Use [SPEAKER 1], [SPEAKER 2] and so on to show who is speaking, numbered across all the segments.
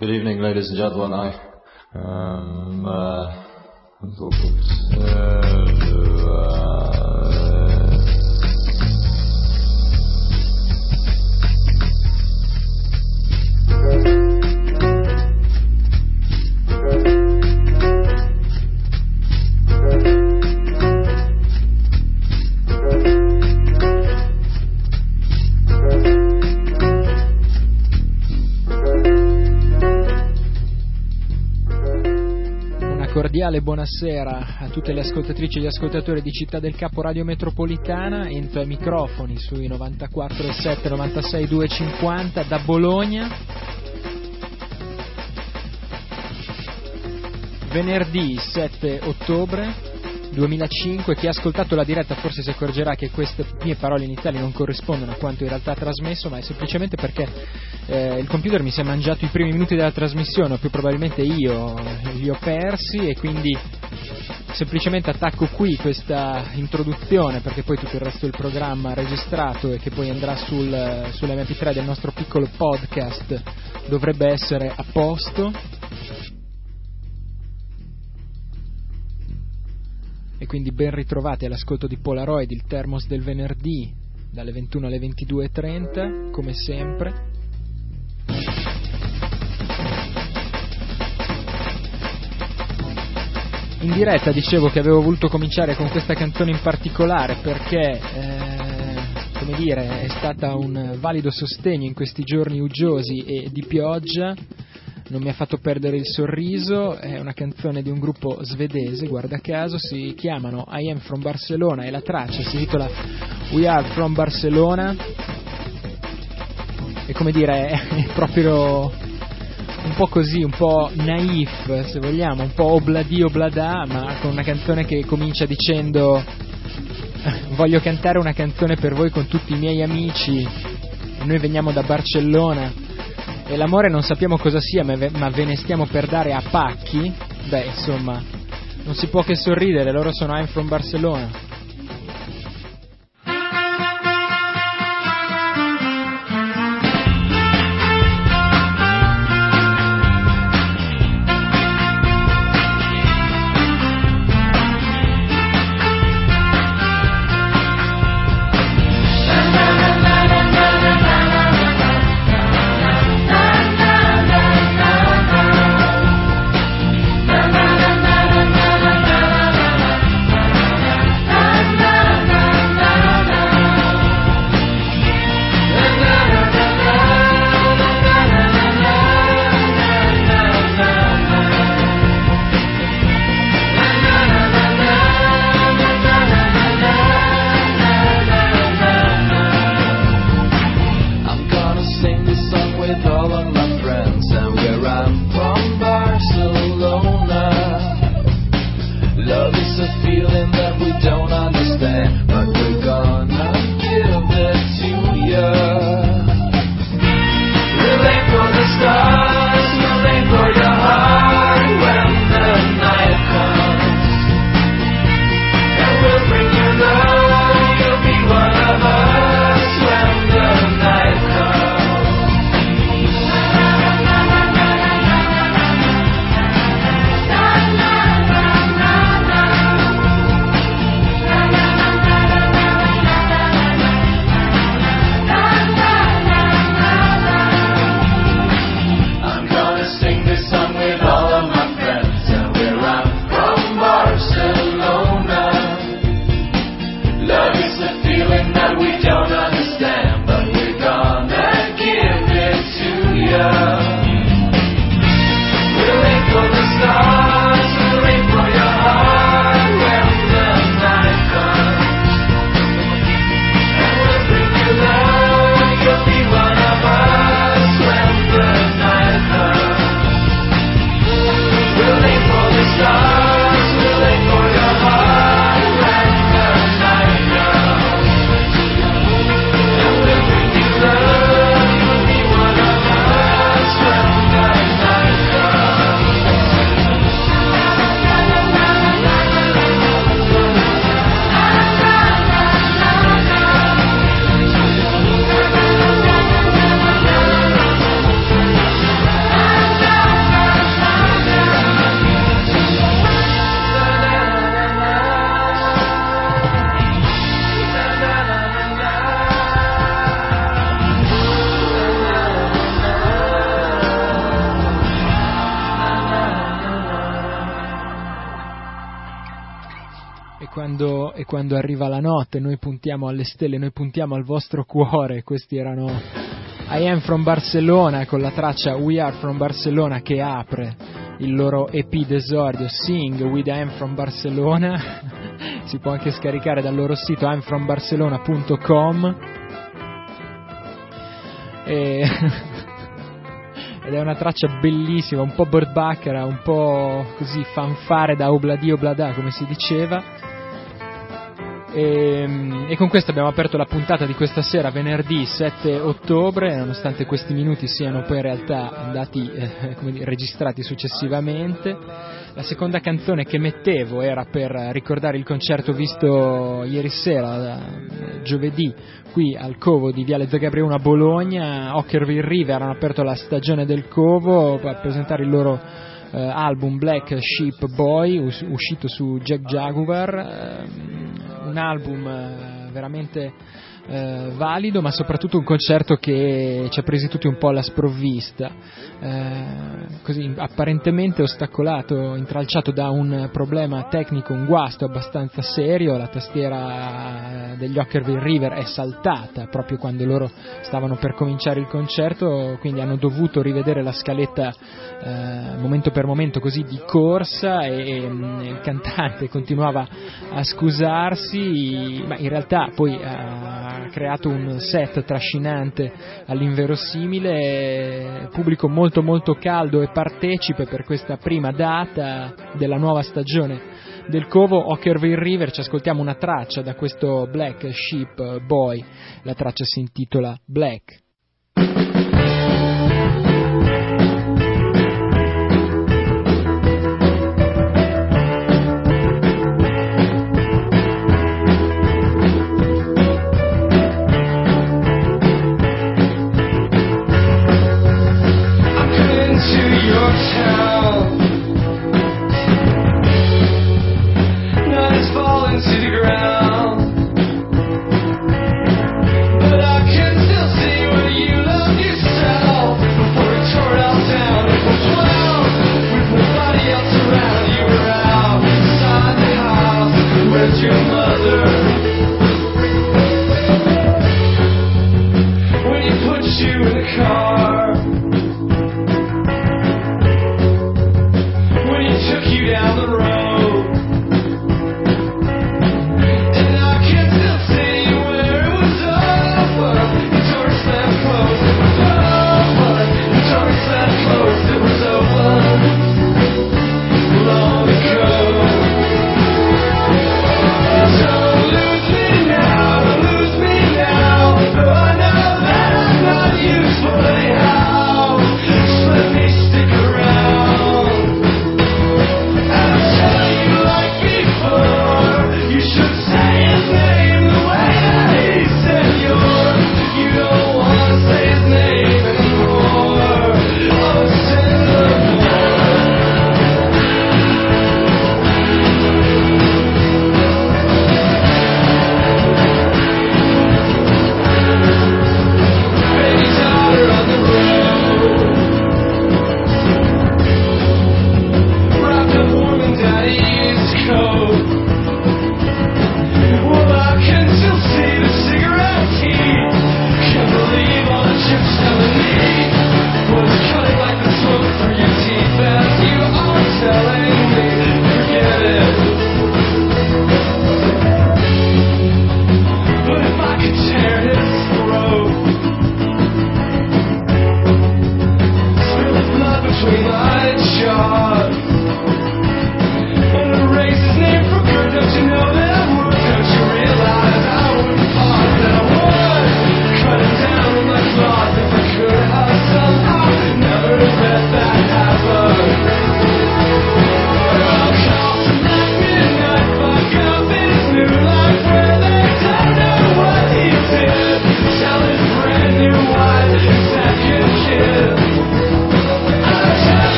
[SPEAKER 1] Good evening, ladies and gentlemen.
[SPEAKER 2] Cordiale buonasera a tutte le ascoltatrici e gli ascoltatori di Città del Capo Radio Metropolitana. Entro ai microfoni sui 94,7, 96,2, 50 da Bologna. Venerdì 7 ottobre 2005. Chi ha ascoltato la diretta forse si accorgerà che queste mie parole iniziali non corrispondono a quanto in realtà trasmesso, ma è semplicemente perché il computer mi si è mangiato i primi minuti della trasmissione, o più probabilmente io li ho persi, e quindi semplicemente attacco qui questa introduzione, perché poi tutto il resto del programma registrato e che poi andrà sull'MP3 del nostro piccolo podcast dovrebbe essere a posto. E quindi ben ritrovati all'ascolto di Polaroid, il Termos del venerdì dalle 21 alle 22.30 come sempre. In diretta dicevo che avevo voluto cominciare con questa canzone in particolare perché come dire, è stata un valido sostegno in questi giorni uggiosi e di pioggia. Non mi ha fatto perdere il sorriso. È una canzone di un gruppo svedese, guarda caso, si chiamano I Am From Barcelona e la traccia si intitola We Are From Barcelona, e come dire è proprio un po' così, un po' naif se vogliamo, un po' obladi oblada, ma con una canzone che comincia dicendo voglio cantare una canzone per voi con tutti i miei amici, noi veniamo da Barcellona e l'amore non sappiamo cosa sia, ma ve ne stiamo per dare a pacchi. Beh, insomma, non si può che sorridere, loro sono I'm From Barcelona. quando arriva la notte noi puntiamo alle stelle, noi puntiamo al vostro cuore. Questi erano I Am From Barcelona con la traccia We Are From Barcelona che apre il loro EP d'esordio, Sing with I Am From Barcelona. Si può anche scaricare dal loro sito imfrombarcelona.com ed è una traccia bellissima, un po' Burt Bacharach, un po' così fanfare da Obladi Oblada, come si diceva. E con questo abbiamo aperto la puntata di questa sera, venerdì 7 ottobre, nonostante questi minuti siano poi in realtà andati registrati successivamente. La seconda canzone che mettevo era per ricordare il concerto visto ieri sera, giovedì, qui al Covo di Viale Zagabria 1 a Bologna. Ockerville River hanno aperto la stagione del Covo per presentare il loro album Black Sheep Boy, uscito su Jack Jaguar, un album veramente valido, ma soprattutto un concerto che ci ha presi tutti un po' alla sprovvista, così apparentemente ostacolato, intralciato da un problema tecnico, un guasto abbastanza serio. La tastiera degli Ockerville River è saltata proprio quando loro stavano per cominciare il concerto, quindi hanno dovuto rivedere la scaletta momento per momento, così di corsa, e il cantante continuava a scusarsi, ma in realtà poi ha creato un set trascinante all'inverosimile, pubblico molto molto caldo e partecipe per questa prima data della nuova stagione del Covo. Ockerville River, ci ascoltiamo una traccia da questo Black Sheep Boy, la traccia si intitola Black.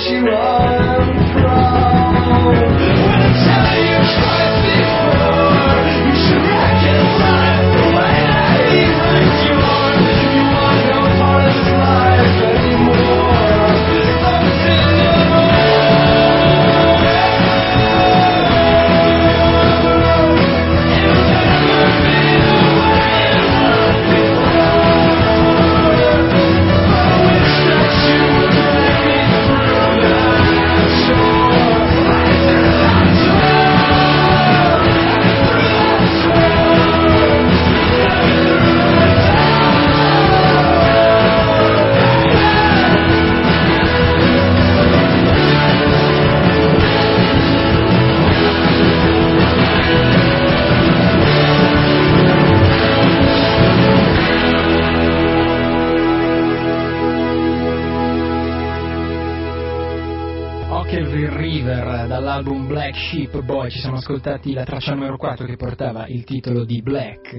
[SPEAKER 2] Dall'album Black Sheep Boy ci siamo ascoltati la traccia numero 4 che portava il titolo di Black.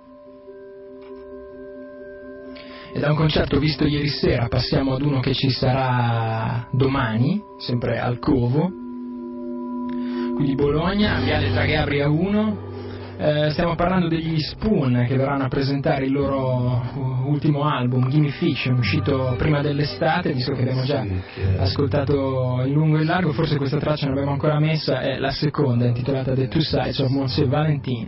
[SPEAKER 2] E da un concerto visto ieri sera passiamo ad uno che ci sarà domani, sempre al Covo, qui di Bologna, Viale Tragabria 1. Stiamo parlando degli Spoon, che verranno a presentare il loro ultimo album, Gimme Fiction, uscito prima dell'estate, visto che abbiamo già ascoltato in lungo e in largo. Forse questa traccia non l'abbiamo ancora messa, è la seconda, intitolata The Two Sides of Monsieur Valentine.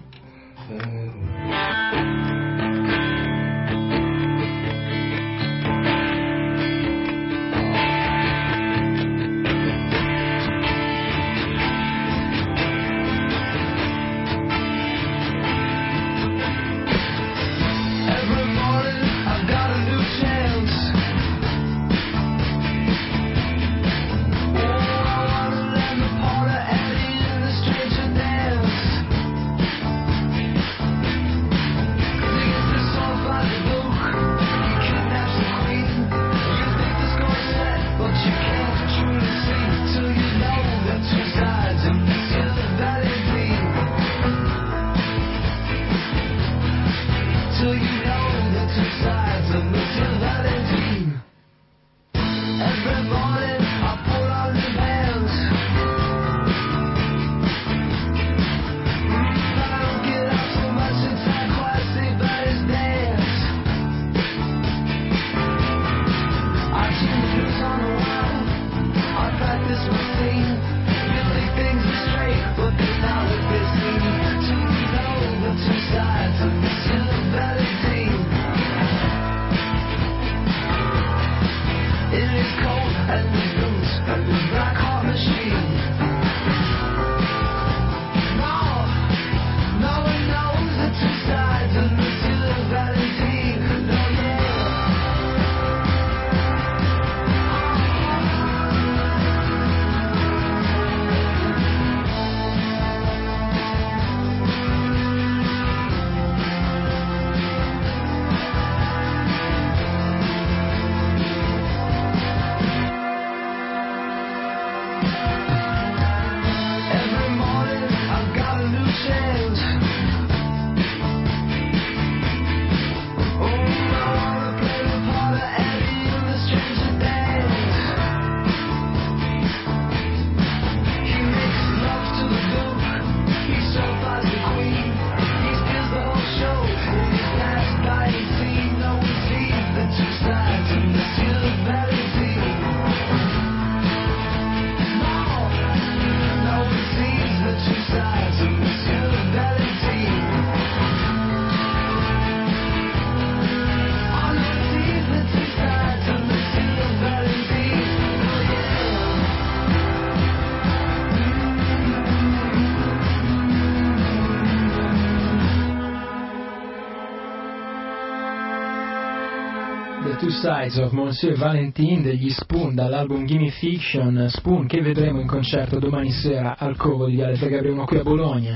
[SPEAKER 2] Two Sides of Monsieur Valentine degli Spoon dall'album Gimme Fiction, Spoon che vedremo in concerto domani sera al Covo di Viale Tragabria 1 qui a Bologna.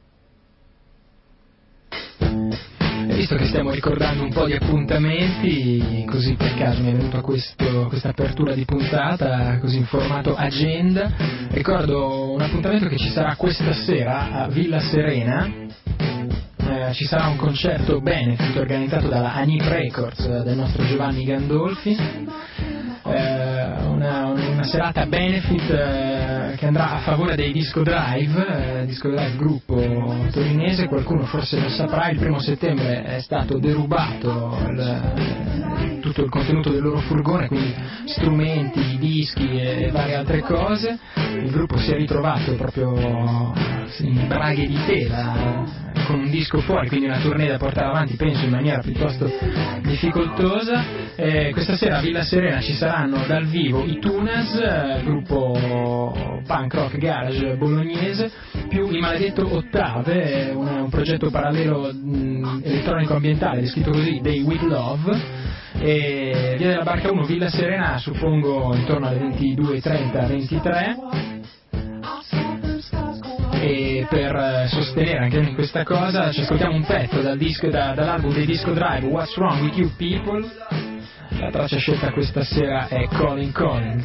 [SPEAKER 2] E visto che stiamo ricordando un po' di appuntamenti, così per caso mi è venuta questa apertura di puntata, così in formato agenda, ricordo un appuntamento che ci sarà questa sera a Villa Serena. Ci sarà un concerto benefit organizzato dalla Anip Records del nostro Giovanni Gandolfi, una una serata benefit che andrà a favore dei Disco Drive gruppo torinese. Qualcuno forse lo saprà, il 1° settembre è stato derubato tutto il contenuto del loro furgone, quindi strumenti, dischi e varie altre cose. Il gruppo si è ritrovato proprio in braghe di tela, con un disco fuori, quindi una tournée da portare avanti penso in maniera piuttosto difficoltosa. Questa sera a Villa Serena ci saranno dal vivo i Tunas, gruppo punk rock garage bolognese, più i Maledetto Ottave, un progetto parallelo elettronico ambientale descritto così, dei With Love. E Via della Barca 1, Villa Serena, suppongo intorno alle 22:30-23. E per sostenere anche in questa cosa ci ascoltiamo un pezzo dall'album dei Disco Drive, What's Wrong With You People. La traccia scelta questa sera è Calling Calling.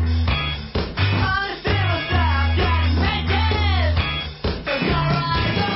[SPEAKER 1] Alright.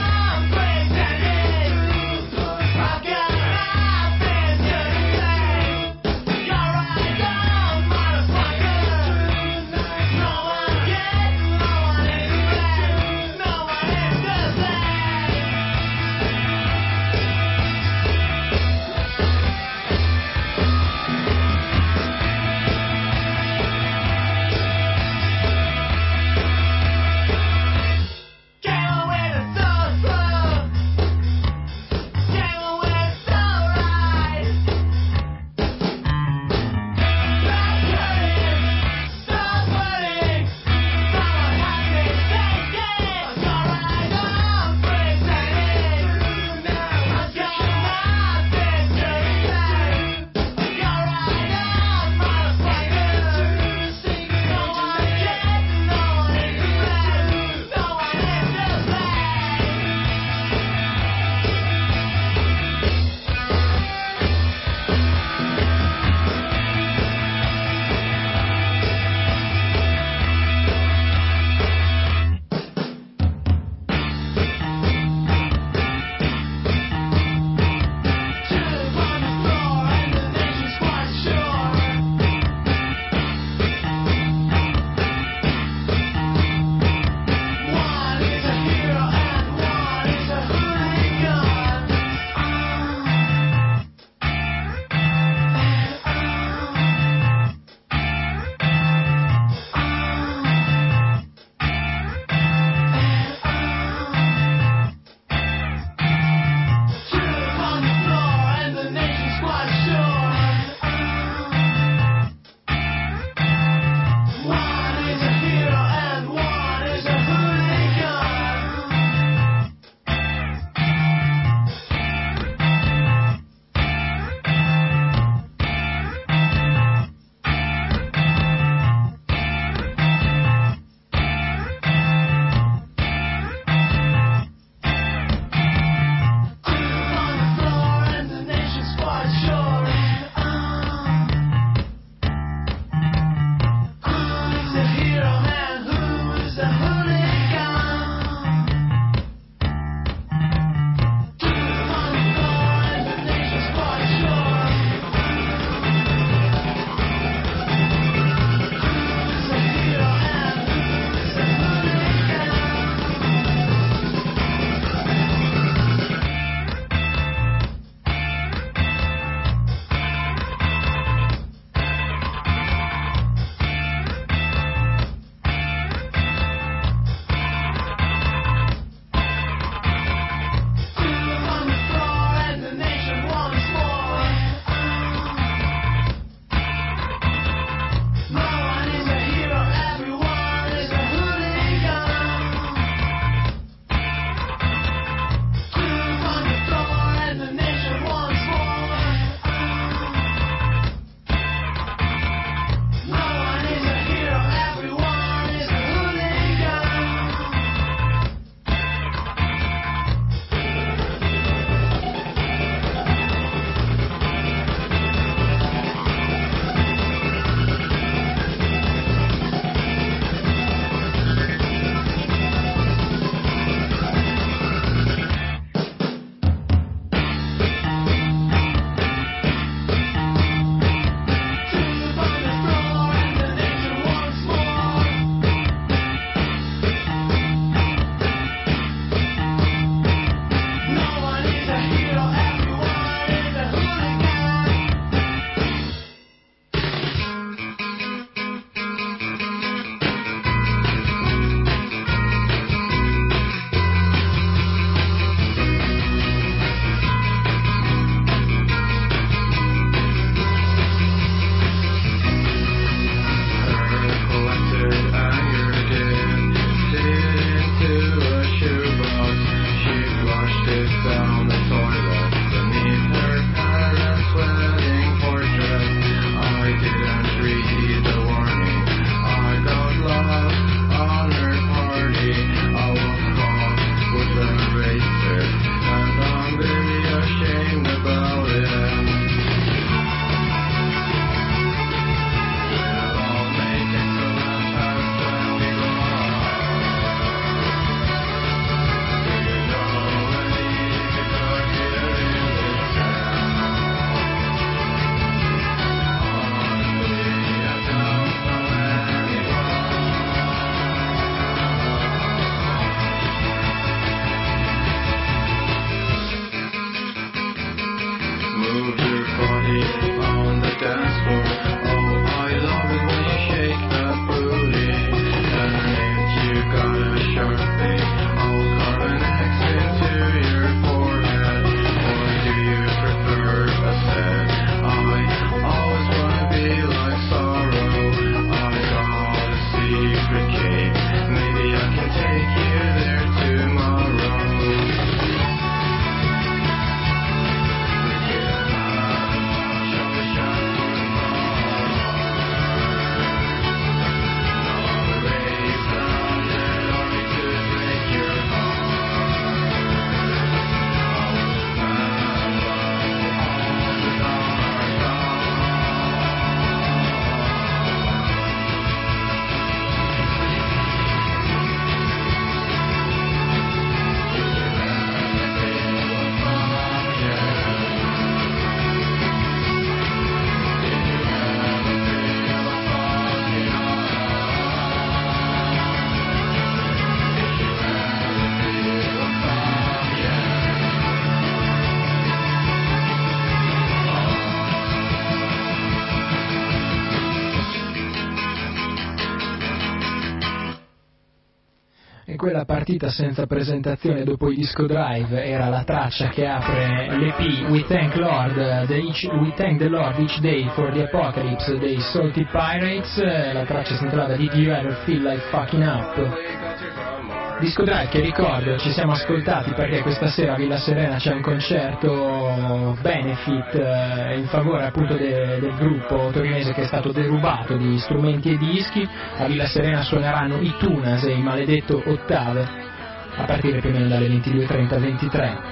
[SPEAKER 2] quella partita senza presentazione dopo i disco drive era la traccia che apre l'EP We Thank the Lord Each Day for the Apocalypse dei Salty Pirates. La traccia si intitolava Did You Ever Feel Like Fucking Up? Disco drive che ricordo ci siamo ascoltati perché questa sera a Villa Serena c'è un concerto benefit in favore appunto del gruppo torinese che è stato derubato di strumenti e dischi. A Villa Serena suoneranno i Tunas e i Maledetto Ottave a partire più o meno dalle 22:30-23.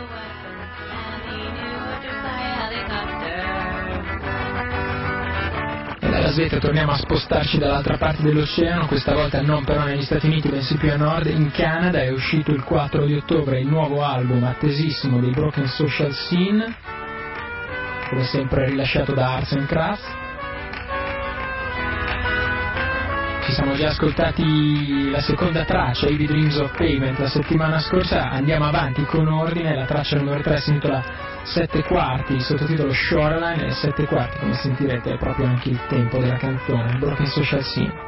[SPEAKER 2] Dalla Svezia torniamo a spostarci dall'altra parte dell'oceano, questa volta non però negli Stati Uniti bensì più a nord. In Canada è uscito il 4 di ottobre il nuovo album attesissimo dei Broken Social Scene, come sempre rilasciato da Arts and Crafts. Ci siamo già ascoltati la seconda traccia, Heavy Dreams of Pavement, la settimana scorsa. Andiamo avanti con ordine, la traccia numero 3 si intitola 7/4, il sottotitolo Shoreline, e 7/4 come sentirete è proprio anche il tempo della canzone, Broken Social Scene.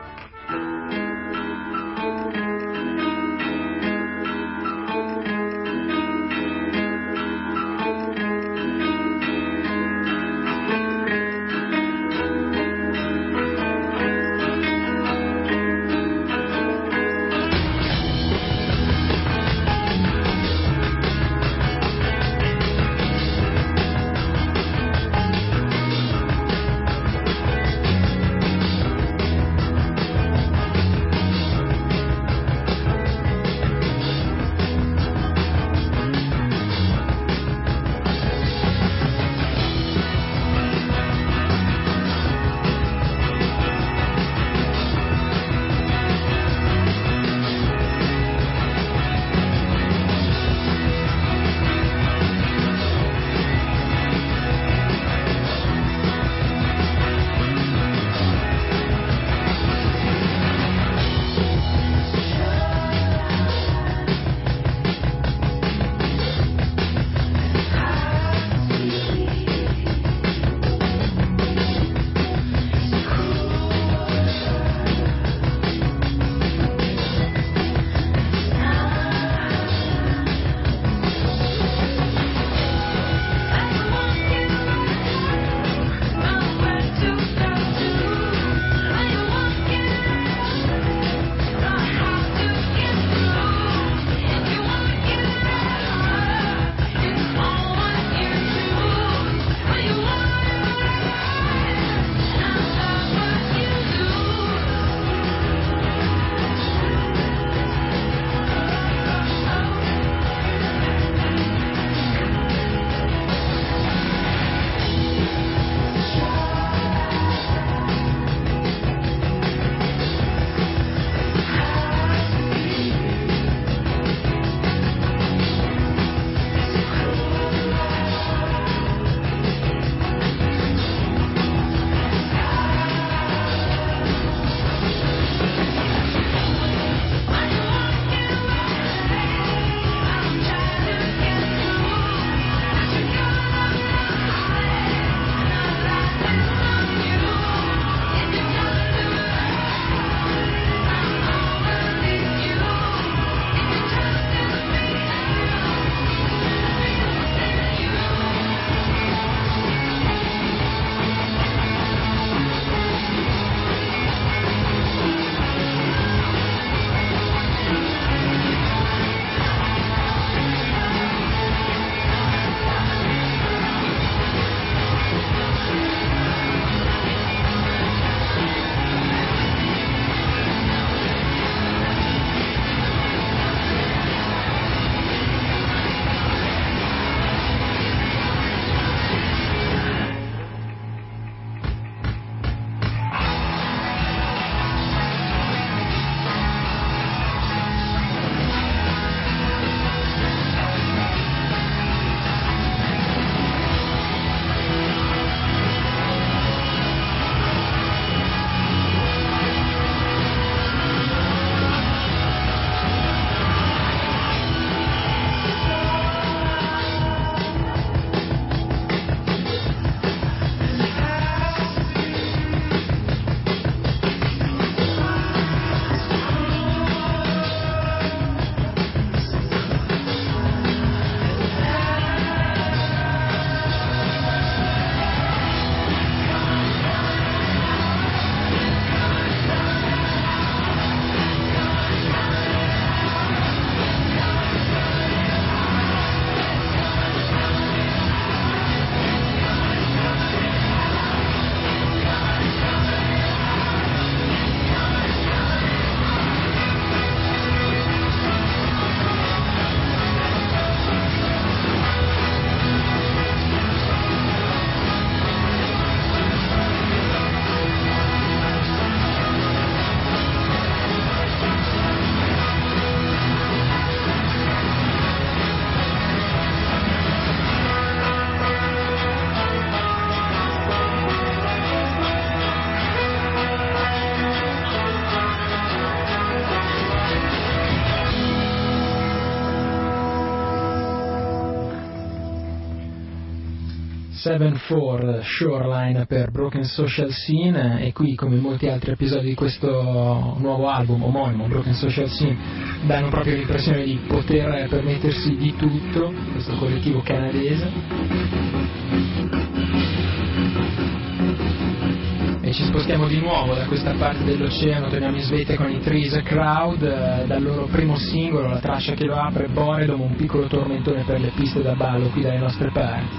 [SPEAKER 2] 7/4 Shoreline per Broken Social Scene, e qui, come in molti altri episodi di questo nuovo album omonimo, Broken Social Scene, danno proprio l'impressione di poter permettersi di tutto, questo collettivo canadese. E ci spostiamo di nuovo da questa parte dell'oceano, torniamo in Svezia con i Trees Crowd, dal loro primo singolo, la traccia che lo apre, Boredom, un piccolo tormentone per le piste da ballo qui dalle nostre parti.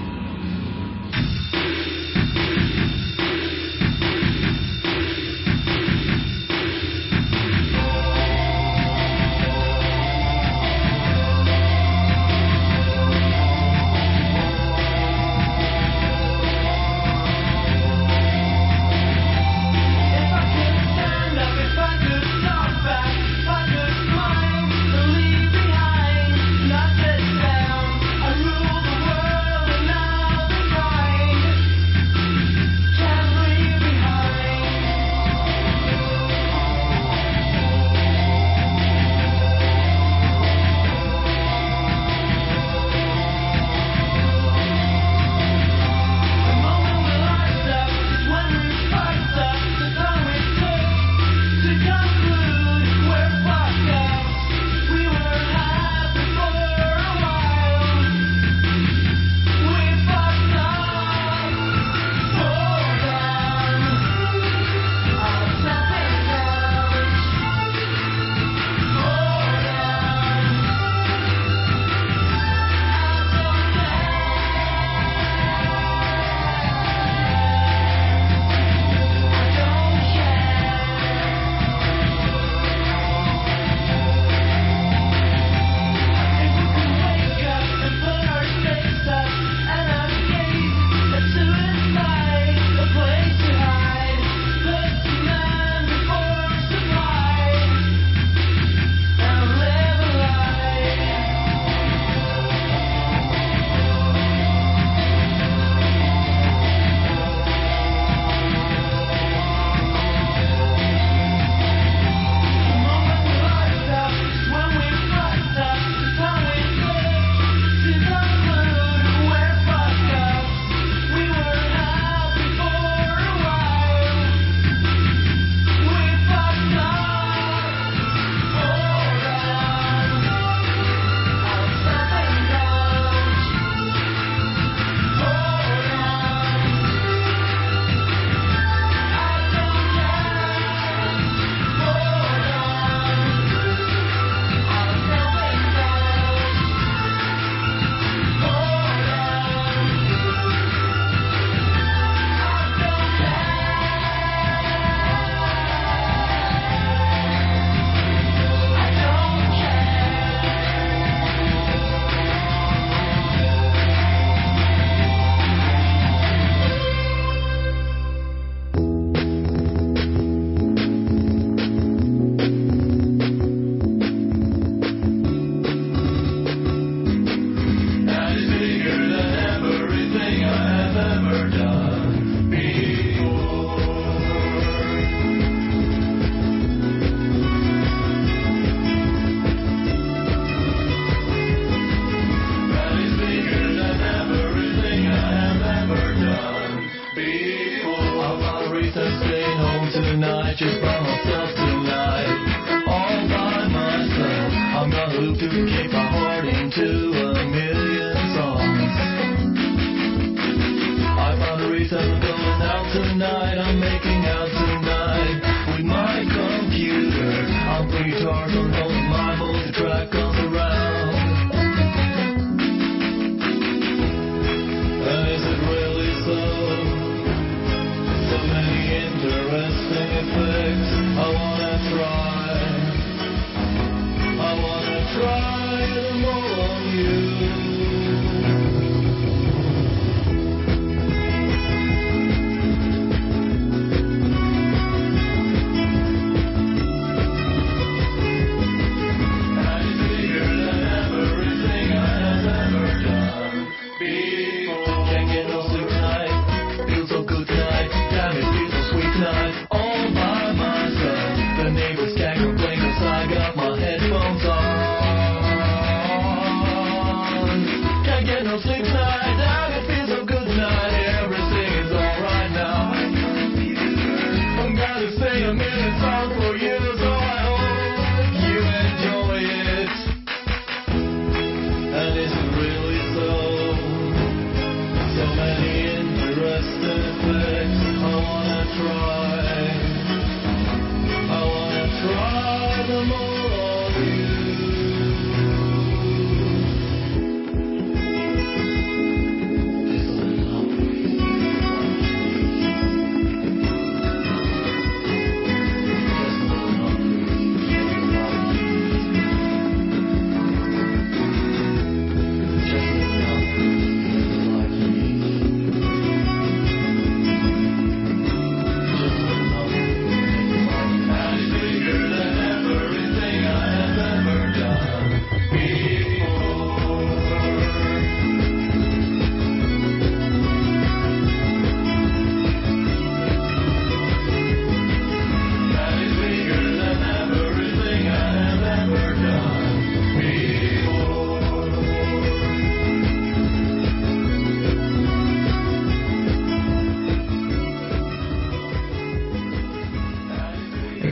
[SPEAKER 1] Sleep tonight, it feels so good tonight.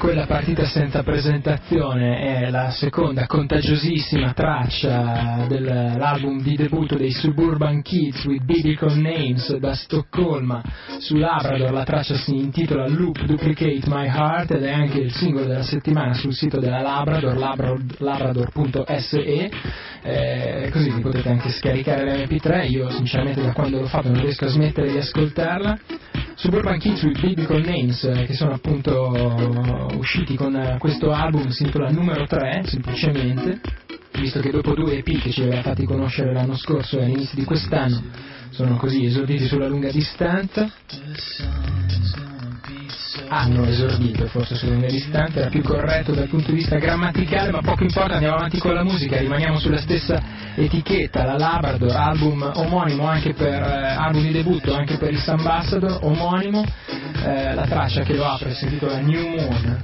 [SPEAKER 2] quella partita senza presentazione è la seconda contagiosissima traccia dell'album di debutto dei Suburban Kids with Biblical Names da Stoccolma su Labrador. La traccia si intitola Loop Duplicate My Heart ed è anche il singolo della settimana sul sito della Labrador, labrador.se, così vi potete anche scaricare l'MP3. Io sinceramente da quando l'ho fatto non riesco a smettere di ascoltarla. Suburban Kids with Biblical Names, che sono appunto usciti con questo album, si intitola numero 3 semplicemente, visto che dopo 2 EP che ci aveva fatti conoscere l'anno scorso e all'inizio di quest'anno sono così esorditi sulla lunga distanza. Hanno esordito forse sulla lunga distanza, era più corretto dal punto di vista grammaticale, ma poco importa, andiamo avanti con la musica, rimaniamo sulla stessa etichetta, la Labrador, album omonimo anche per album di debutto anche per il Sambassador, omonimo, la traccia che lo apre si intitola New Moon.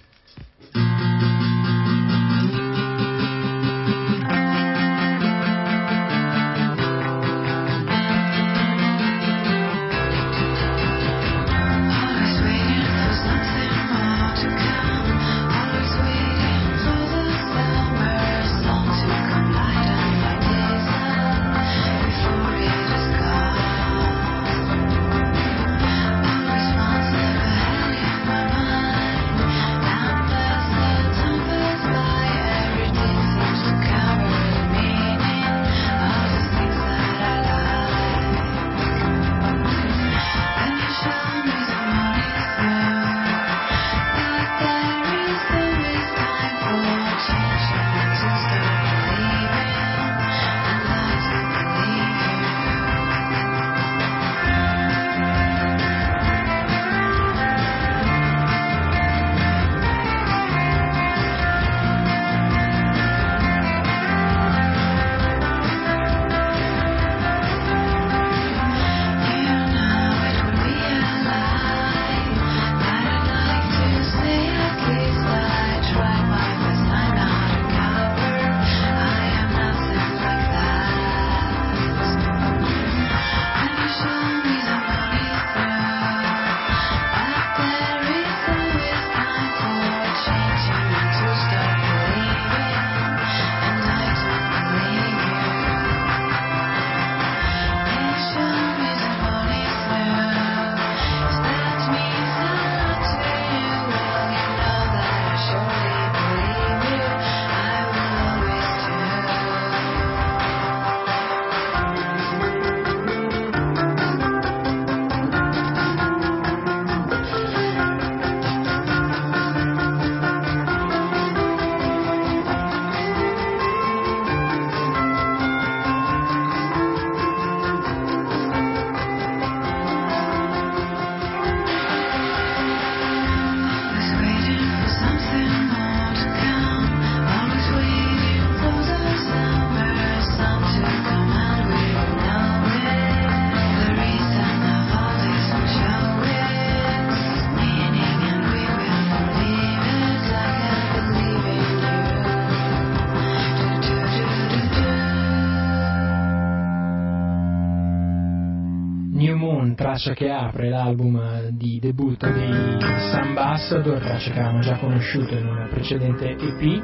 [SPEAKER 2] Traccia che apre l'album di debutto dei Sambassador, traccia che avevamo già conosciuto in una precedente EP,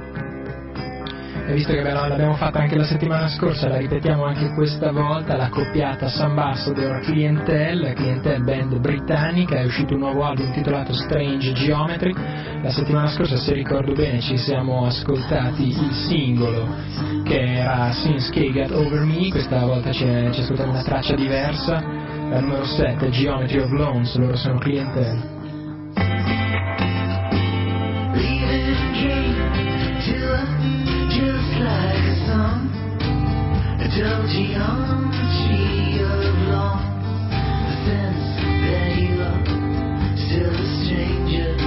[SPEAKER 2] e visto che l'abbiamo fatta anche la settimana scorsa la ripetiamo anche questa volta, la coppiata Sambassador Clientele band britannica. È uscito un nuovo album intitolato Strange Geometry. La settimana scorsa, se ricordo bene, ci siamo ascoltati il singolo che era Since Kay Got Over Me, questa volta ci ascoltiamo una traccia diversa, la numero 7, Geometry of Loans, loro sono Clientele.
[SPEAKER 1] Geometry of law, the sense that you are still a stranger.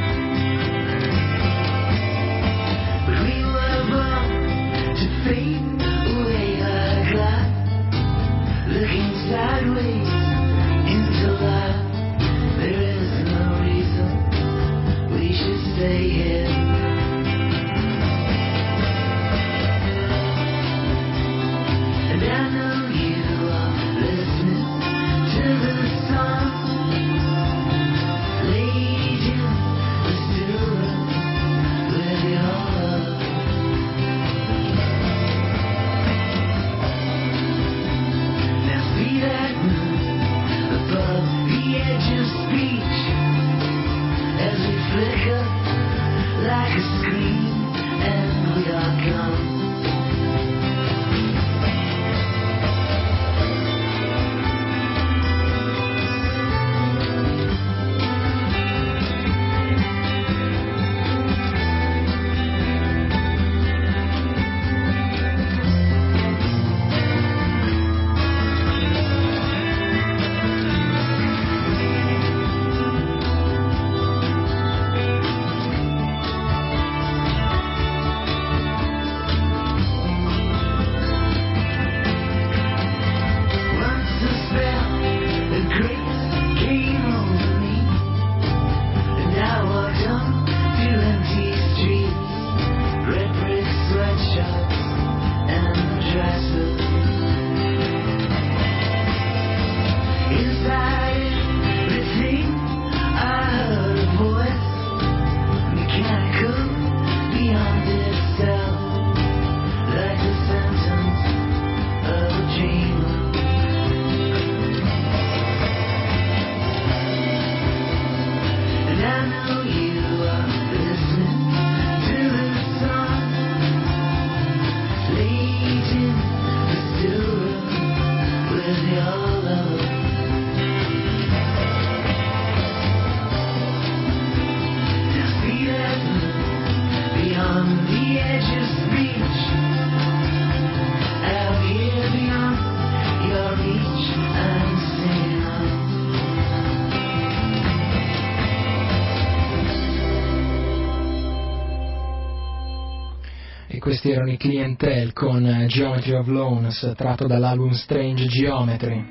[SPEAKER 1] But we were born to fade away like glass, looking sideways into life. There is no reason we should stay here. And I know you are listening to the song. Lady Jim was still
[SPEAKER 2] questi erano i Clientele con Geometry of Loans, tratto dall'album Strange Geometry.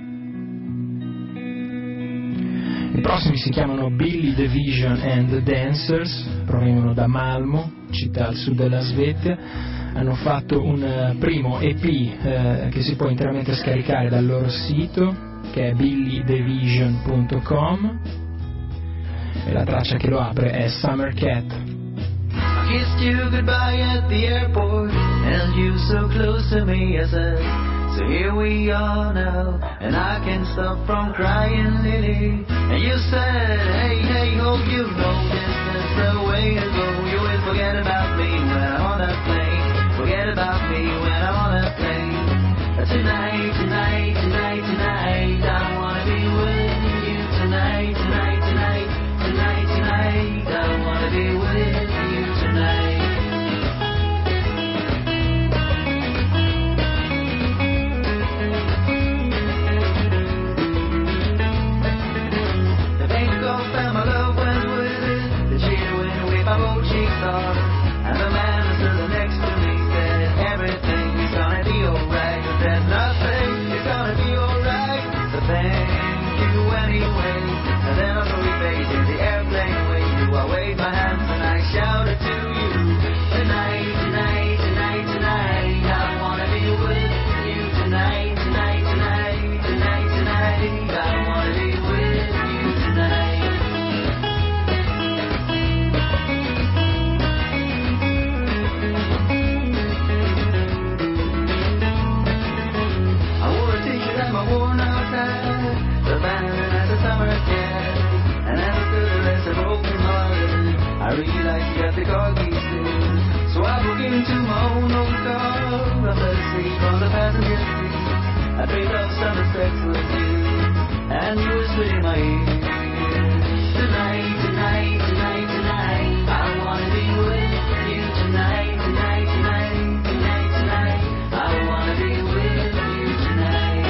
[SPEAKER 2] I prossimi si chiamano Billy the Vision and the Dancers, provengono da Malmo, città al sud della Svezia. Hanno fatto un primo EP che si può interamente scaricare dal loro sito, che è billythevision.com, e la traccia che lo apre è Summer Cat.
[SPEAKER 1] I kissed you goodbye at the airport, held you so close to me, I said, so here we are now, and I can't stop from crying, Lily. And you said, hey, hey, hope you know this is the way to go. You will forget about me when I'm on a plane, forget about me when I'm on a plane. Tonight, tonight, tonight, tonight, I wanna be with you tonight, tonight, tonight, tonight, tonight, I wanna be with you tonight. The bank of fell, my love went with it. The cheer went away, my both cheeks off. And the man who stood next to me said, everything is gonna be alright. I said, nothing is gonna be alright. So thank you anyway. And then I saw your face in the airplane with you. I waved my hands and I shouted to you. Tonight, tonight, tonight, tonight, I wanna be with you tonight, tonight, tonight, tonight, tonight, I wanna be with you tonight. I wore a t-shirt and my worn-out hat, the band as a summer cat, and as I stood there as a broken hearted, I realized you got the car keys too. So I broke into my own old car, I fell asleep on the passenger seat. I dreamed of summer sex with you, and you whispered in my ear. Tonight, tonight, tonight, tonight, I wanna be with you tonight, tonight, tonight, tonight, tonight, I wanna be with you tonight.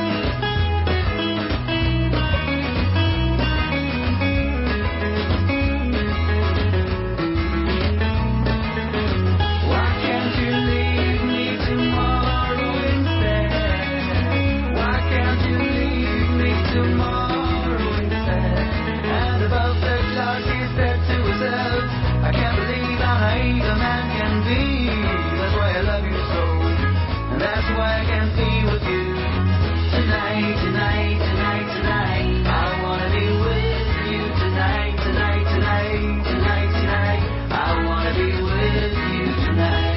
[SPEAKER 1] Why can't you leave me tomorrow instead? Why can't you leave me tomorrow instead? And above the clouds she said to herself, I can't believe how naive a man can be. That's why I love you so, and that's why I can't be with you. Tonight, tonight, tonight, tonight, I wanna be with you tonight, tonight, tonight, tonight, tonight, I wanna be with you tonight.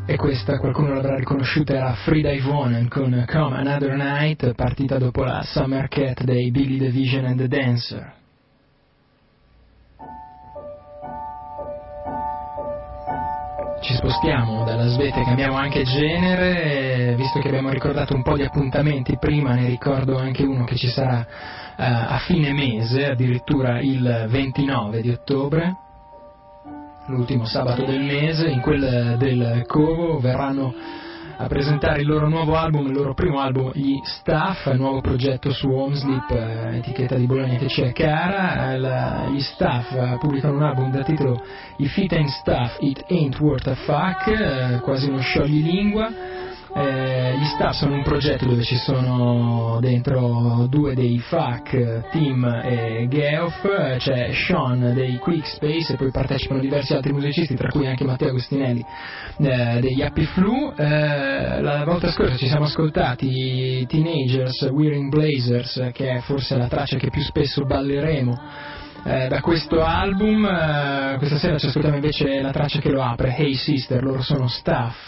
[SPEAKER 2] E questa qualcuno l'avrà riconosciuta, era Frida Yvonne con Come Another Night, partita dopo la Summer Cat dei Billy the Vision and the Dancer. Ci spostiamo dalla Svezia e cambiamo anche genere, visto che abbiamo ricordato un po' di appuntamenti prima, ne ricordo anche uno che ci sarà a fine mese, addirittura il 29 di ottobre. L'ultimo sabato del mese, in quel del Covo verranno a presentare il loro nuovo album, il loro primo album, gli Staff, nuovo progetto su Homesleep, etichetta di Bologna che ci è cara. Gli Staff pubblicano un album dal titolo If It Ain't Stuff, It Ain't Worth a Fuck, quasi uno scioglilingua. Gli Staff sono un progetto dove ci sono dentro due dei FAC, Tim e Geoff, c'è Sean dei Quick Space e poi partecipano diversi altri musicisti, tra cui anche Matteo Agostinelli degli Happy Flu. La volta scorsa ci siamo ascoltati Teenagers Wearing Blazers, che è forse la traccia che più spesso balleremo da questo album. Questa sera ci ascoltiamo invece la traccia che lo apre, Hey Sister, loro sono Staff.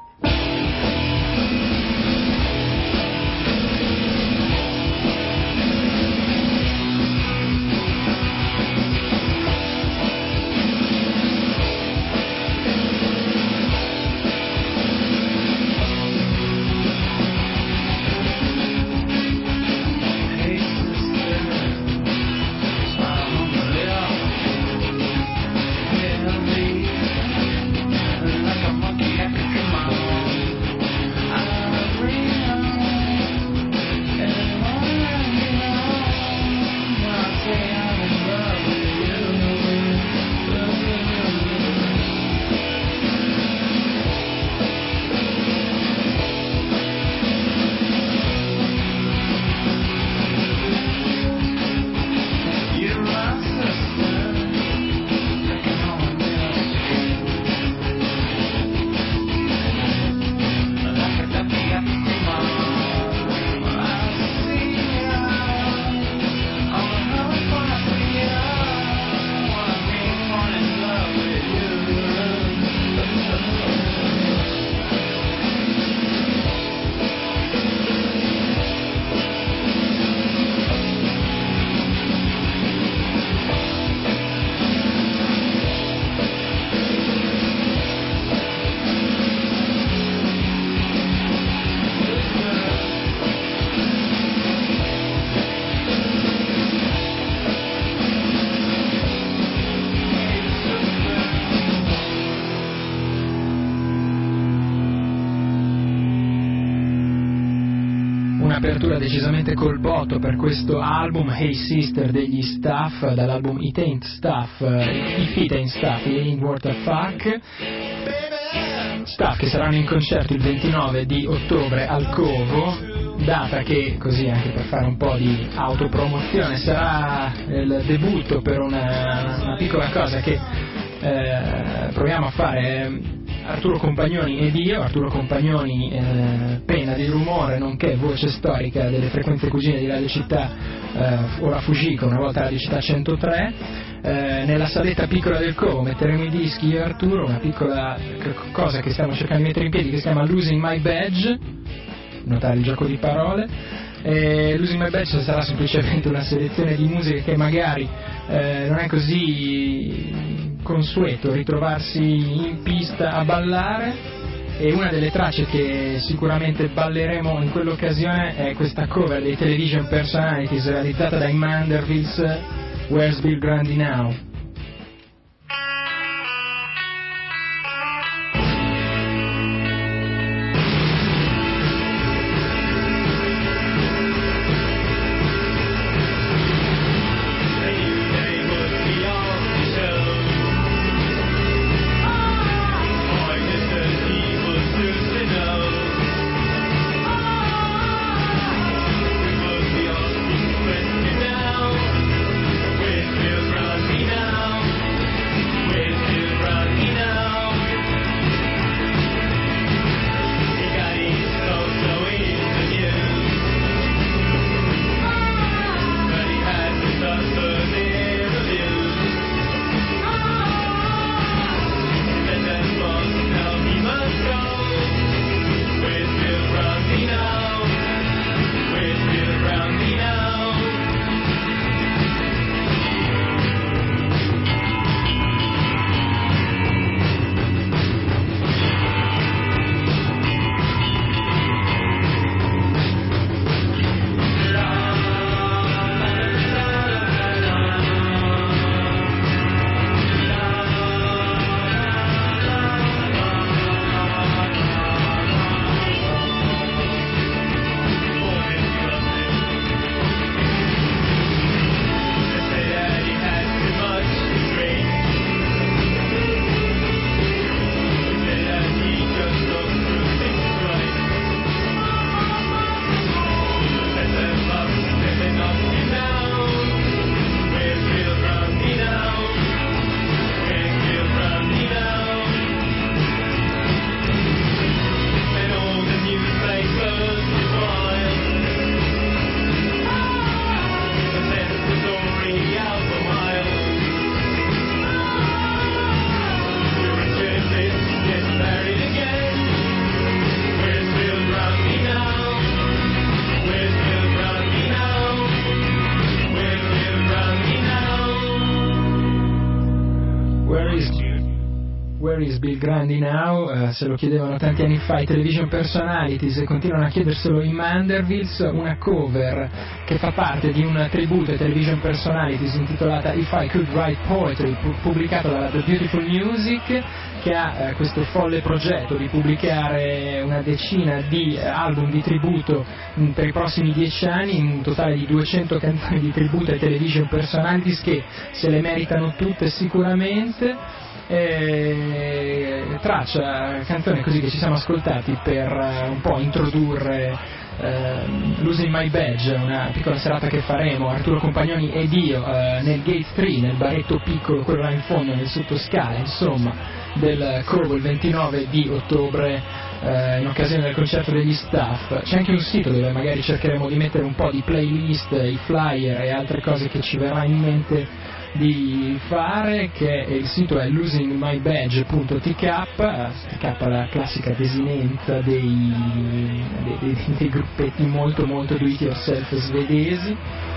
[SPEAKER 2] Un'apertura decisamente col botto per questo album, Hey Sister degli Staff, dall'album It Ain't Stuff, If It Ain't Stuff, It Ain't Worth a Fuck. Staff che saranno in concerto il 29 di ottobre al Covo, data che, così anche per fare un po' di autopromozione, sarà il debutto per una piccola cosa che proviamo a fare Arturo Compagnoni ed io. Arturo Compagnoni, penna di rumore, nonché voce storica delle frequenze cugine di Radio Città, ora Fugico, una volta Radio Città 103. Nella saletta piccola del Covo metteremo i dischi io e Arturo, una piccola cosa che stiamo cercando di mettere in piedi che si chiama Losing My Badge, notare il gioco di parole. Losing My Badge sarà semplicemente una selezione di musiche che magari non è così consueto ritrovarsi in pista a ballare, e una delle tracce che sicuramente balleremo in quell'occasione è questa cover dei Television Personalities realizzata dai Mandervilles, Where's Bill Grundy Now?
[SPEAKER 3] Now, with Bill Grundy now.
[SPEAKER 2] Where is Bill Grundy now? Se lo chiedevano tanti anni fa i Television Personalities e continuano a chiederselo i Mandervilles. Una cover che fa parte di un tributo ai Television Personalities intitolata If I Could Write Poetry, pubblicato dalla The Beautiful Music, che ha questo folle progetto di pubblicare una decina di album di tributo per i prossimi 10 anni, un totale di 200 canzoni di tributo ai Television Personalities che se le meritano tutte sicuramente. Traccia, canzone così che ci siamo ascoltati per un po' introdurre Losing My Badge, una piccola serata che faremo Arturo Compagnoni ed io nel Gate 3, nel baretto piccolo, quello là in fondo nel sottoscala, insomma, del Covo il 29 di ottobre, in occasione del concerto degli Staff. C'è anche un sito dove magari cercheremo di mettere un po' di playlist, i flyer e altre cose che ci verrà in mente di fare, che il sito è losingmybadge.tk, la classica desinenza dei gruppetti molto molto do it yourself svedesi.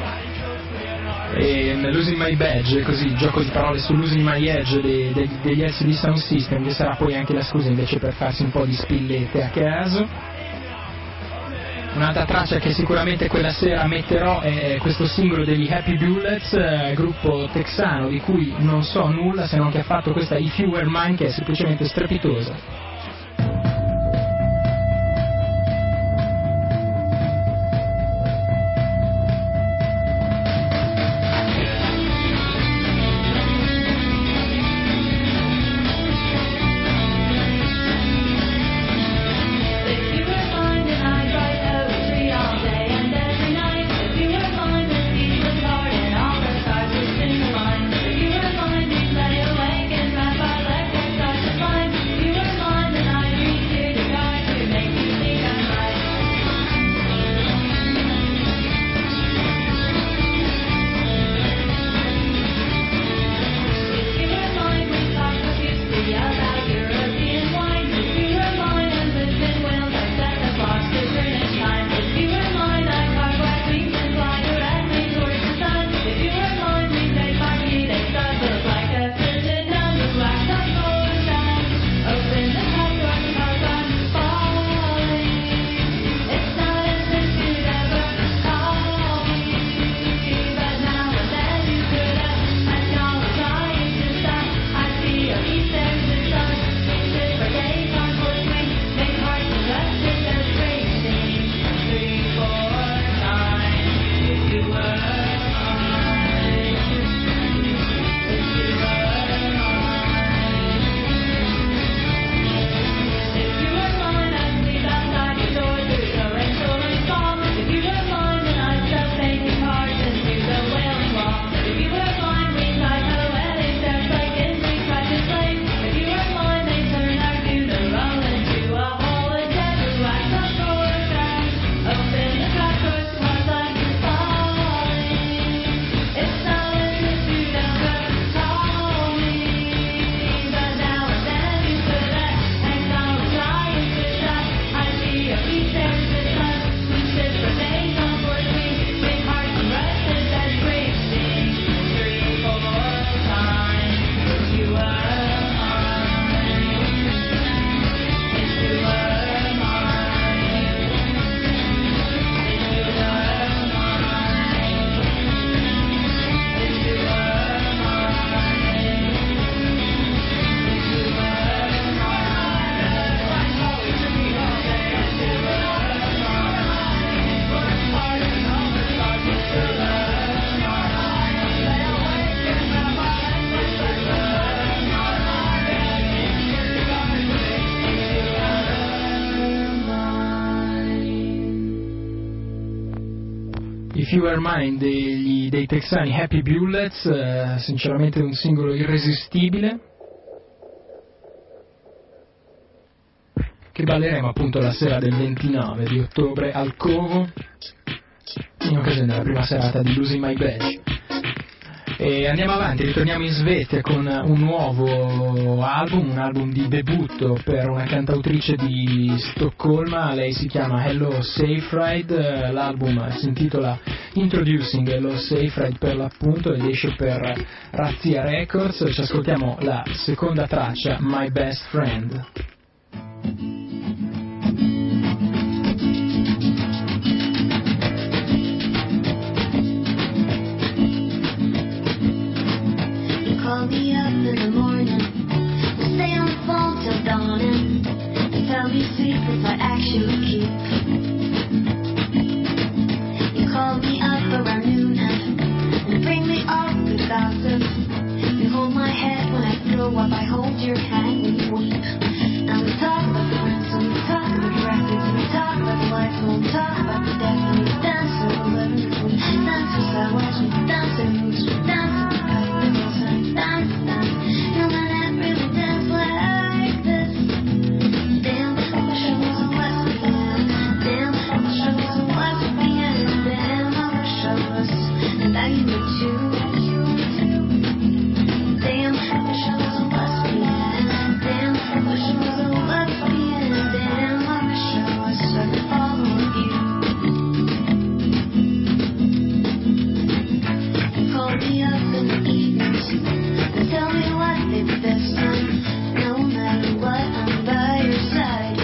[SPEAKER 2] E Losing My Badge, così gioco di parole su Losing My Edge degli LCD Sound System, che sarà poi anche la scusa invece per farsi un po' di spillette a caso. Un'altra traccia che sicuramente quella sera metterò è questo singolo degli Happy Bullets, gruppo texano di cui non so nulla se non che ha fatto questa If You Were Mine, che è semplicemente strepitosa. If You Were Mine dei texani Happy Bullets, sinceramente un singolo irresistibile che balleremo appunto la sera del 29 di ottobre al Covo in occasione della prima serata di Losing My Badge. E andiamo avanti, ritorniamo in Svezia con un nuovo album, un album di debutto per una cantautrice di Stoccolma. Lei si chiama Hello Safe Ride, l'album si intitola Introducing Hello Safe Ride per l'appunto ed esce per Razzia Records. Ci ascoltiamo la seconda traccia, My Best Friend.
[SPEAKER 3] Call me up in the morning, we'll stay on the phone till dawning, and tell me secrets I actually keep. You call me up around noon and bring me all good gossip. You hold my head when I throw up, I hold your hand when you weep. And we talk about the ransom, we talk about the records, we talk about the life, we'll talk about the death, and we dance in the living room, we dance for silence, we dance in moves, we dance in the pipe, and we'll say dance, dance. No man ever really danced like this. Damn, I wish I was a lesbian. Damn, I wish I was a lesbian. Damn, I wish I was, and that you were too. Damn, I wish I was a lesbian. Damn, I wish I was a lesbian. Damn, I wish I was, so I could follow you. You call me up in the evenings and tell me what they'd be best time. No matter what, I'm by your side.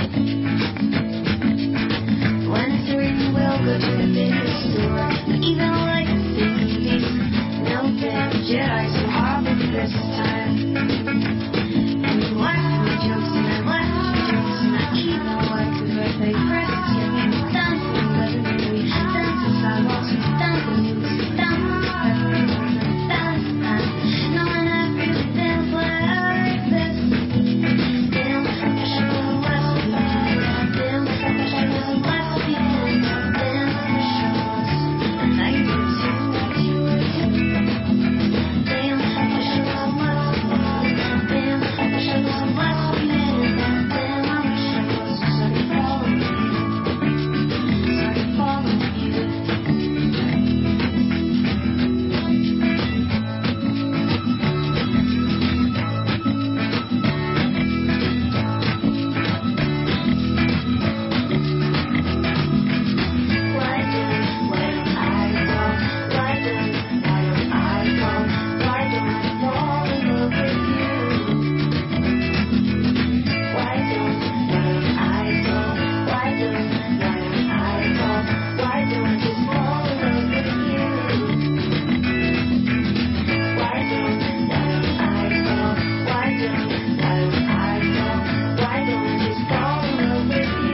[SPEAKER 3] When it's raining, we'll go to the video store. We even like to see movies. No damn Jedi, so Harvard this time. And you laugh at my jokes and I laugh at your jokes, and I even like the birthday presents you gave me. Dance in the living room, we dance in sidewalks, we dance in news, we dance in the bedroom, dance, dance. No one ever really danced like this. Damn, I wish I was a lesbian. Damn, I wish I was a lesbian. Damn, I wish I was, and now you were too. Damn, I wish I was a lesbian. Damn, I wish I was a lesbian. Damn, I wish I was, so I could follow you. So I could follow you. Why don't I fall? Why don't I fall? Why don't I fall in love with you? Why don't I fall? Why don't I fall? Why don't I just fall in love with you? Why don't I fall? Why don't I fall? Why don't I just fall in love with you?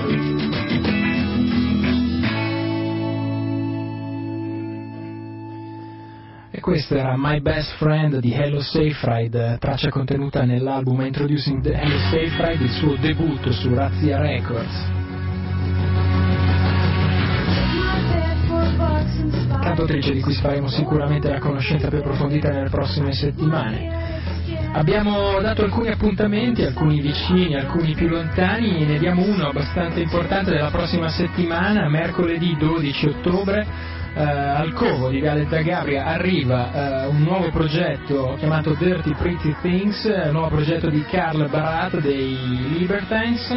[SPEAKER 2] E questa era My Best Friend di Hello Safe Ride, traccia contenuta nell'album Introducing the Hello Safe Ride, il suo debutto su Razzia Records. Cantautrice di cui faremo sicuramente la conoscenza più approfondita nelle prossime settimane. Abbiamo dato alcuni appuntamenti, alcuni vicini, alcuni più lontani, ne diamo uno abbastanza importante della prossima settimana, mercoledì 12 ottobre. Al Covo di Viale Zagabria arriva un nuovo progetto chiamato Dirty Pretty Things, un nuovo progetto di Carl Barat dei Libertines.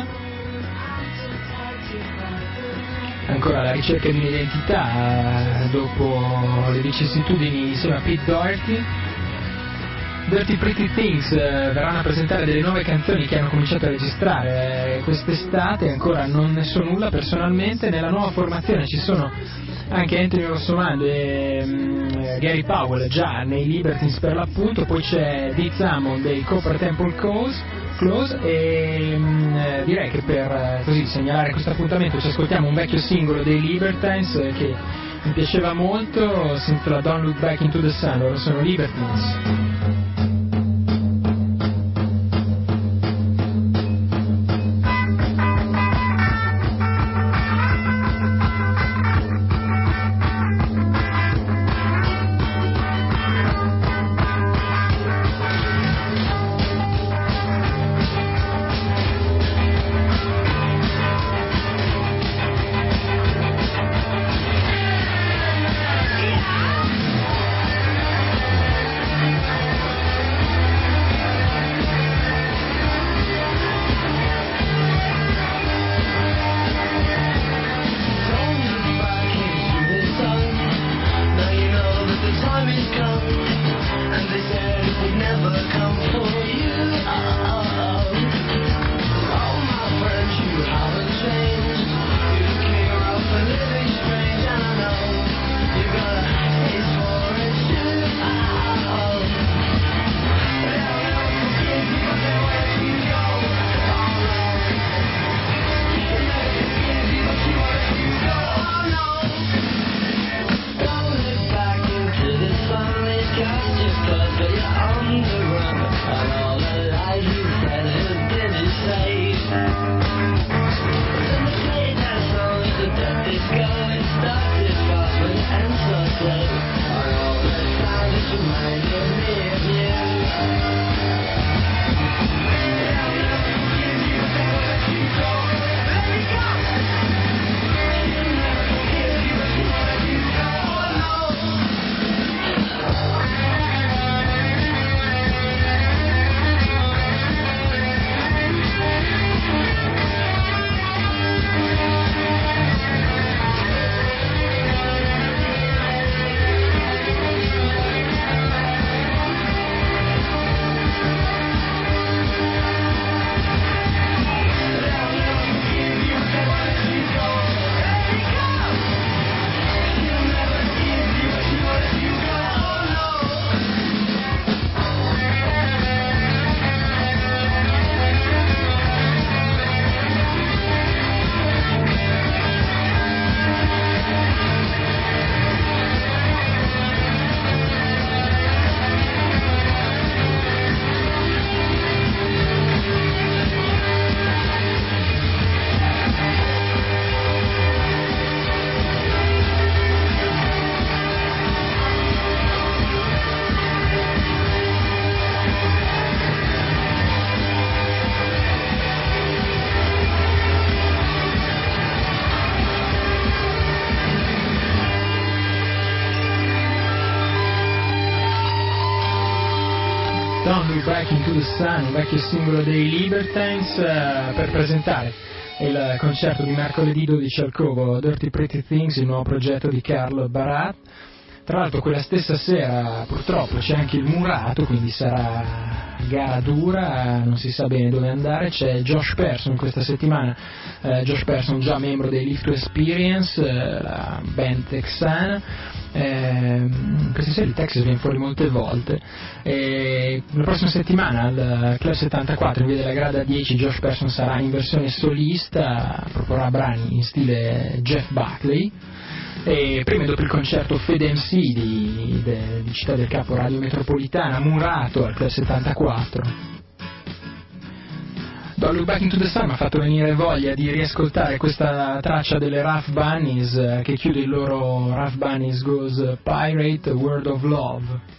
[SPEAKER 2] Ancora la ricerca di un'identità dopo le vicissitudini insieme a Pete Doherty. Dirty Pretty Things verranno a presentare delle nuove canzoni che hanno cominciato a registrare quest'estate, ancora non ne so nulla personalmente. Nella nuova formazione ci sono anche Anthony Rossomando e Gary Powell già nei Libertines per l'appunto, poi c'è Diz Hammond dei Copper Temple Close e direi che per così segnalare questo appuntamento ci ascoltiamo un vecchio singolo dei Libertines che mi piaceva molto, si intitola Don't Look Back into the Sun. Loro sono Libertines. Back into the Sun, un vecchio singolo dei Libertines, per presentare il concerto di mercoledì 12 al Covo, Dirty Pretty Things, il nuovo progetto di Carlo Barat. Tra l'altro quella stessa sera purtroppo c'è anche il Murato, quindi sarà gara dura, non si sa bene dove andare. C'è Josh Person questa settimana, Josh Person già membro dei Live to Experience, la band texana. Questa sera il Texas viene fuori molte volte. La prossima settimana al Club 74 in via della Grada 10 Josh Person sarà in versione solista, proporrà brani in stile Jeff Buckley. E prima e dopo il concerto Fede MC di Città del Capo Radio Metropolitana, Murato al Club 74. Don't Look Back into the Sun mi ha fatto venire voglia di riascoltare questa traccia delle Rough Bunnies che chiude il loro Rough Bunnies Goes Pirate, Word of Love.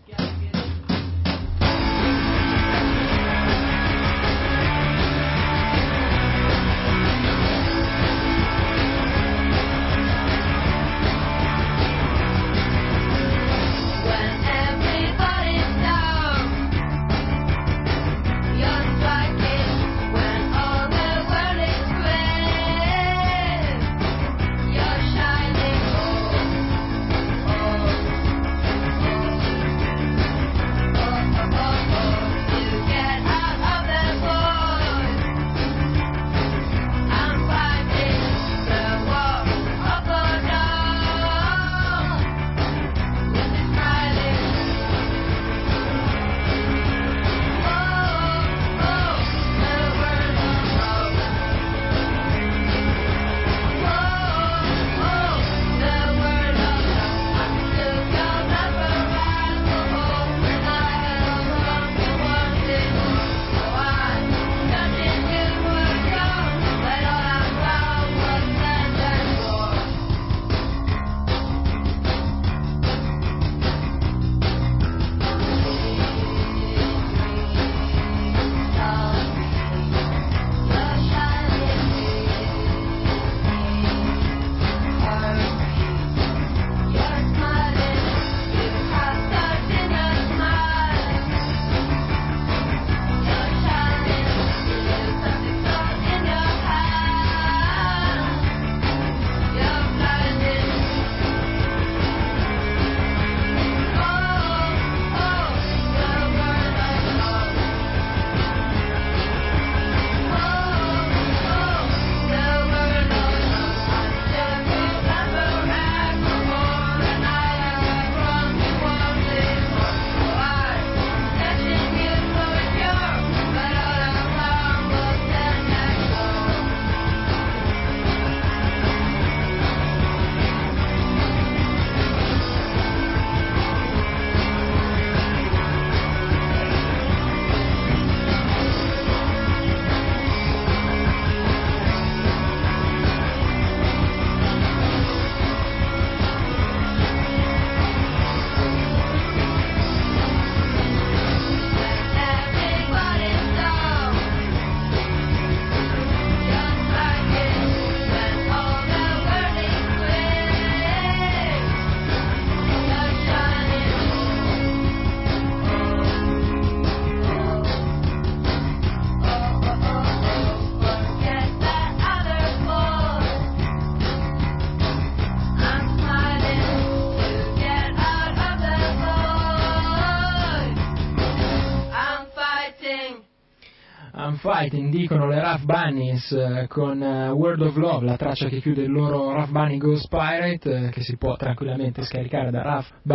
[SPEAKER 2] Fighting, dicono le Rough Bunnies con Word of Love, la traccia che chiude il loro Rough Bunny Goes Pirate, che si può tranquillamente scaricare da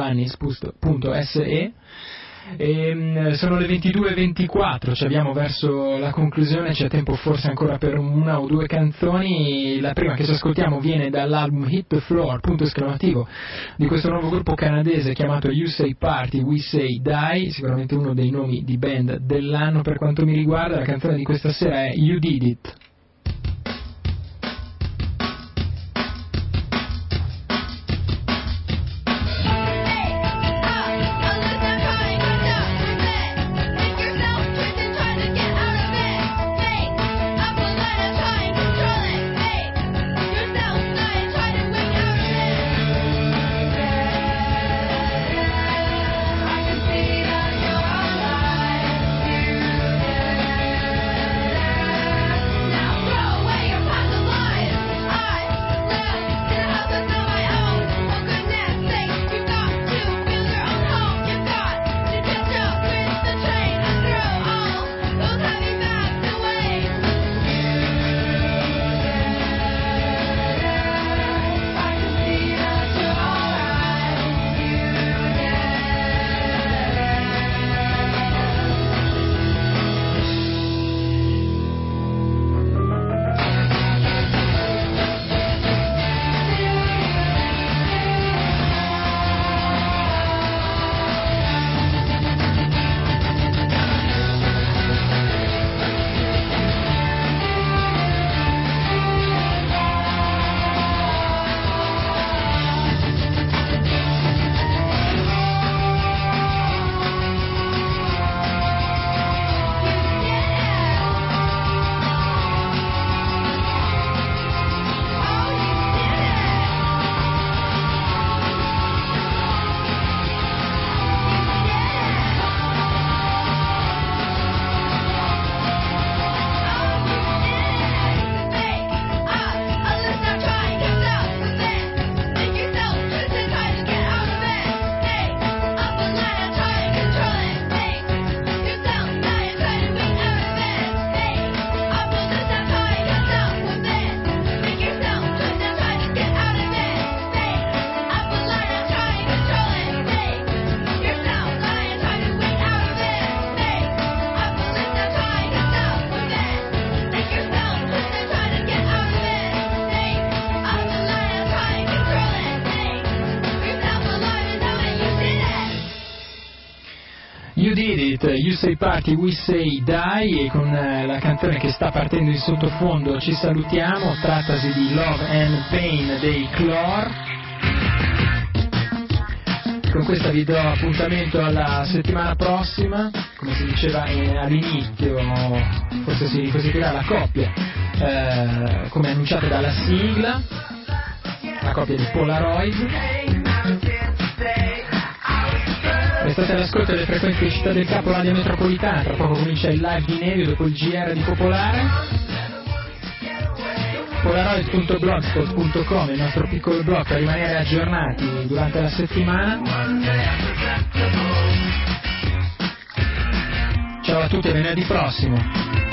[SPEAKER 2] roughbunnies.se. Sono le 22:24, ci abbiamo verso la conclusione, c'è tempo forse ancora per una o due canzoni. La prima che ci ascoltiamo viene dall'album Hit the Floor, punto esclamativo, di questo nuovo gruppo canadese chiamato You Say Party, We Say Die, sicuramente uno dei nomi di band dell'anno per quanto mi riguarda. La canzone di questa sera è You Did It.
[SPEAKER 3] I can see that you're alive.
[SPEAKER 2] You Say Party, We Say Die, e con la canzone che sta partendo in sottofondo ci salutiamo. Trattasi di Love and Pain dei Clore. Con questa vi do appuntamento alla settimana prossima, come si diceva all'inizio, forse si costituirà la coppia, come annunciato dalla sigla, la coppia di Polaroid. Restate all'ascolto delle frequenze di Città del Capo, Radio Metropolitana. Tra poco comincia il live di Nevio dopo il GR di Popolare. Polaroid.blogspot.com è il nostro piccolo blog per rimanere aggiornati durante la settimana. Ciao a tutti e venerdì prossimo.